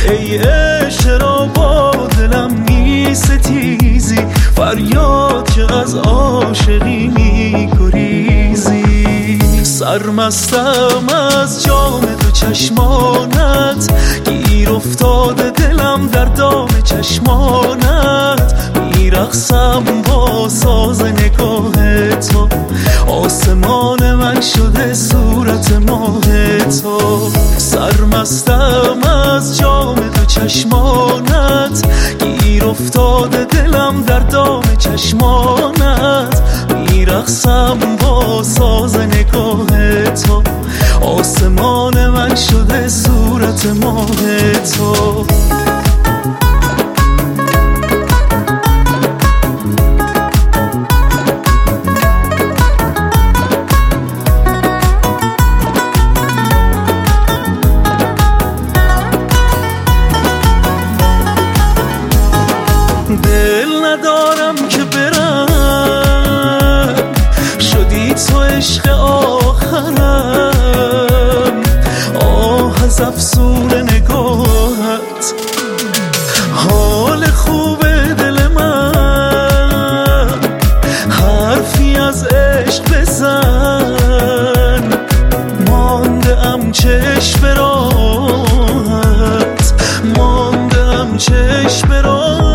ای عشق را با دلم می ستیزی، فریاد که از عاشقی می گریزی. سرمستم از جام تو چشمانت، گیر افتاده دلم در دام چشمانت. میرقصم با ساز نگاه تو، آسمان من شده صورت ماه تو. سرمستم از جام تو چشمانت، گیر افتاده دلم در دام چشمانت. میرقصم با ساز نگاه تو، آسمان من شده صورت ماه تو. دل ندارم که برم، شدی تو عشق آخرم. آه از افسون نگاهت، حال خوب دل من. حرفی از عشق بزن، مانده ام چشم راهت، مانده ام چشم راهت.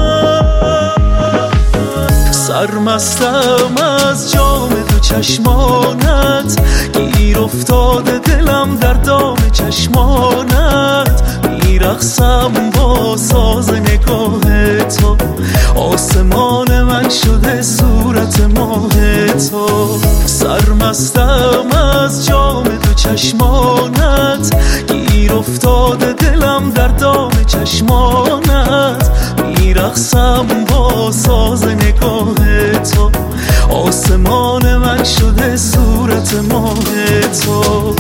سرمستم از جام تو چشمانت، گیر افتاده دلم در دام چشمانت. میرقصم با ساز نگاه تو، آسمان من شده صورت ماه تو. سرمستم از جام تو چشمانت، گیر افتاده دلم در دام چشمانت. میرقصم با ساز نگاه تو، آسمان من شده صورت ماه تو.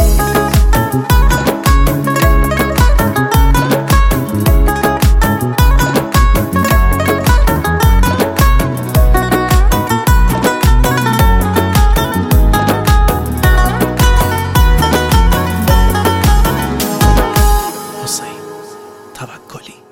حسین توکلی.